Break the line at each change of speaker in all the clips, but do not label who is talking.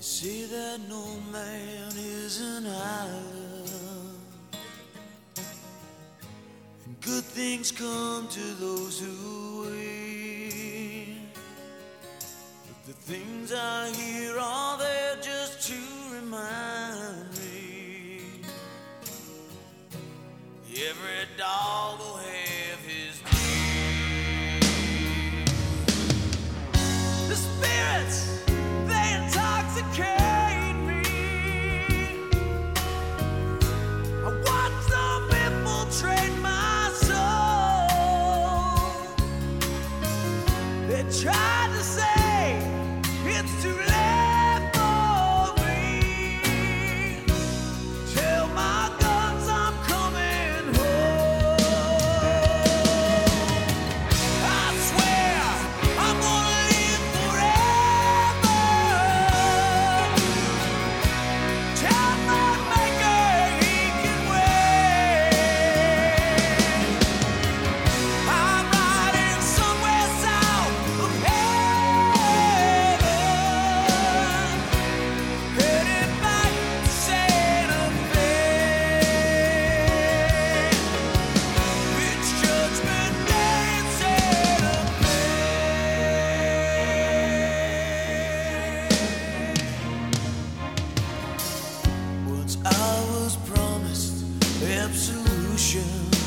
say that no man is an island, and good things come to those who wait. But the things I hear are there just to remind me every dog will have his day. The spirits, they intoxicate me. I watch them infiltrate my soul. They tried to say it's too late for me. Tell my guns I'm coming home. I swear I'm gonna live forever. Tell my maker he can wait. I'm riding somewhere south of heaven, headed back to Santa Fe. It's Judgment Day in Santa Fe. Once I was promised absolution.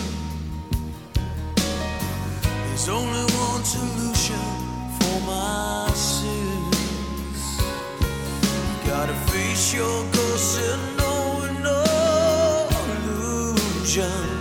There's only one solution for my sins. You gotta face your ghost and know no illusion.